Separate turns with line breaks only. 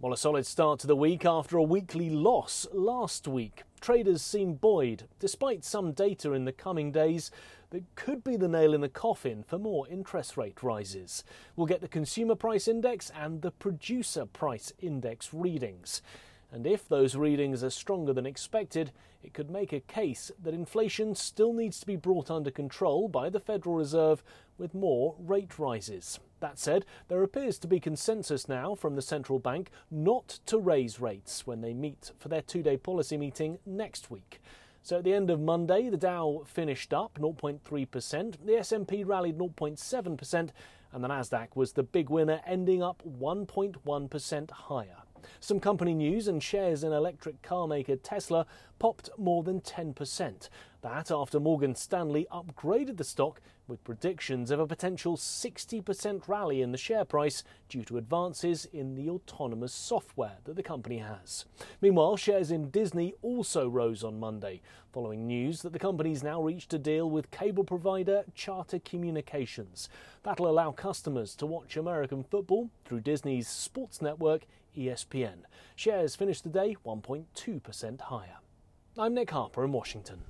Well, a solid start to the week after a weekly loss last week. Traders seem buoyed, despite some data in the coming days that could be the nail in the coffin for more interest rate rises. We'll get the consumer price index and the producer price index readings. And if those readings are stronger than expected, it could make a case that inflation still needs to be brought under control by the Federal Reserve with more rate rises. That said, there appears to be consensus now from the central bank not to raise rates when they meet for their two-day policy meeting next week. So at the end of Monday, the Dow finished up 0.3%, the S&P rallied 0.7%, and the Nasdaq was the big winner, ending up 1.1% higher. Some company news and shares in electric car maker Tesla popped more than 10%. That after Morgan Stanley upgraded the stock with predictions of a potential 60% rally in the share price due to advances in the autonomous software that the company has. Meanwhile, shares in Disney also rose on Monday, following news that the company's now reached a deal with cable provider Charter Communications. That'll allow customers to watch American football through Disney's sports network ESPN. Shares finished the day 1.2% higher. I'm Nick Harper in Washington.